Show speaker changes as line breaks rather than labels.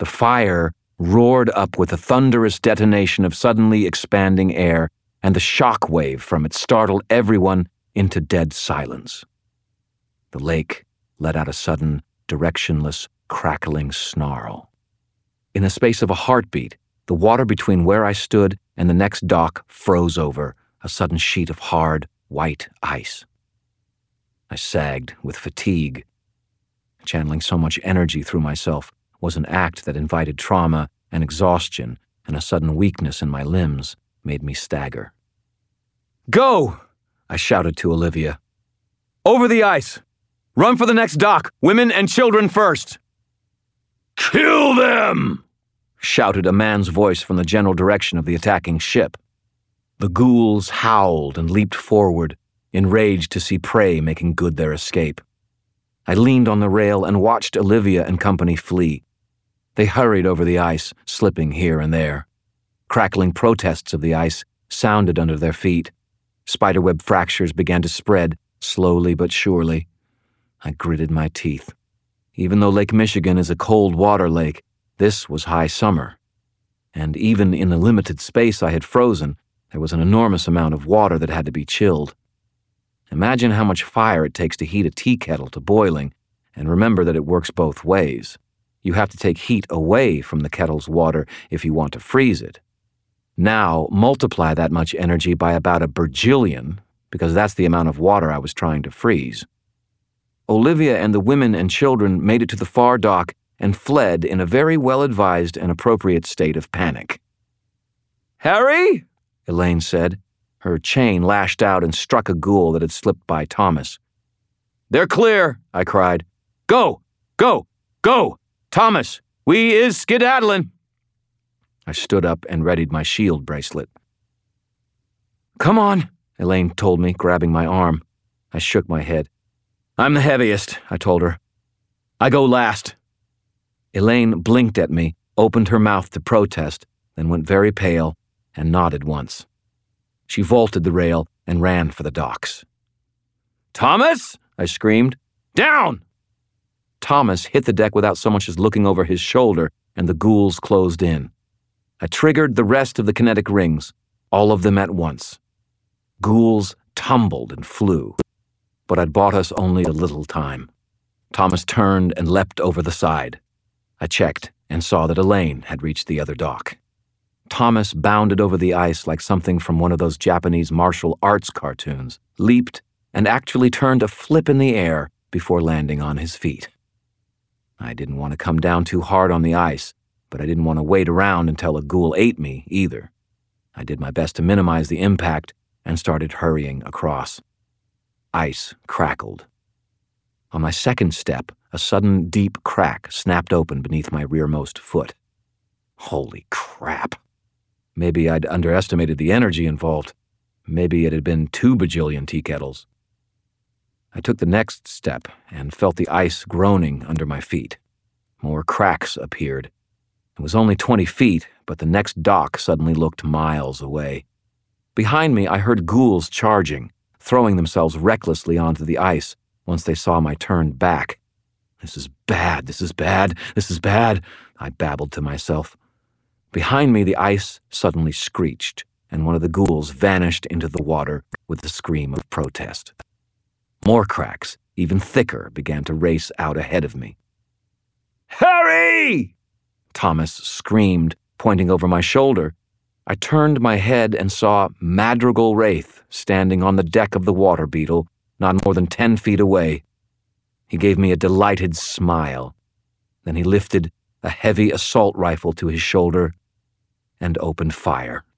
The fire roared up with a thunderous detonation of suddenly expanding air, and the shock wave from it startled everyone into dead silence. The lake let out a sudden, directionless, crackling snarl. In the space of a heartbeat, the water between where I stood and the next dock froze over, a sudden sheet of hard, white ice. I sagged with fatigue. Channeling so much energy through myself was an act that invited trauma and exhaustion, and a sudden weakness in my limbs made me stagger. "Go!" I shouted to Olivia. "Over the ice! Run for the next dock! Women and children first!" "Kill them!" shouted a man's voice from the general direction of the attacking ship. The ghouls howled and leaped forward, enraged to see prey making good their escape. I leaned on the rail and watched Olivia and company flee. They hurried over the ice, slipping here and there. Crackling protests of the ice sounded under their feet. Spiderweb fractures began to spread, slowly but surely. I gritted my teeth. Even though Lake Michigan is a cold water lake, this was high summer. And even in the limited space I had frozen, there was an enormous amount of water that had to be chilled. Imagine how much fire it takes to heat a tea kettle to boiling, and remember that it works both ways. You have to take heat away from the kettle's water if you want to freeze it. Now, multiply that much energy by about a bajillion, because that's the amount of water I was trying to freeze. Olivia and the women and children made it to the far dock and fled in a very well-advised and appropriate state of panic. "Harry?" Elaine said. Her chain lashed out and struck a ghoul that had slipped by Thomas. "They're clear," I cried. "Go! Go! Go! Thomas, we is skedaddlin'!" I stood up and readied my shield bracelet. "Come on," Elaine told me, grabbing my arm. I shook my head. "I'm the heaviest," I told her. "I go last." Elaine blinked at me, opened her mouth to protest, then went very pale and nodded once. She vaulted the rail and ran for the docks. "Thomas!" I screamed. "Down!" Thomas hit the deck without so much as looking over his shoulder, and the ghouls closed in. I triggered the rest of the kinetic rings, all of them at once. Ghouls tumbled and flew, but I'd bought us only a little time. Thomas turned and leapt over the side. I checked and saw that Elaine had reached the other dock. Thomas bounded over the ice like something from one of those Japanese martial arts cartoons, leaped, and actually turned a flip in the air before landing on his feet. I didn't want to come down too hard on the ice, but I didn't want to wait around until a ghoul ate me either. I did my best to minimize the impact and started hurrying across. Ice crackled. On my second step, a sudden deep crack snapped open beneath my rearmost foot. Holy crap. Maybe I'd underestimated the energy involved. Maybe it had been 2 bajillion tea kettles. I took the next step and felt the ice groaning under my feet. More cracks appeared. It was only 20 feet, but the next dock suddenly looked miles away. Behind me, I heard ghouls charging, throwing themselves recklessly onto the ice once they saw my turned back. "This is bad, this is bad, this is bad," I babbled to myself. Behind me, the ice suddenly screeched, and one of the ghouls vanished into the water with a scream of protest. More cracks, even thicker, began to race out ahead of me. "Harry!" Thomas screamed, pointing over my shoulder. I turned my head and saw Madrigal Wraith standing on the deck of the water beetle, not more than 10 feet away. He gave me a delighted smile. Then he lifted a heavy assault rifle to his shoulder and opened fire.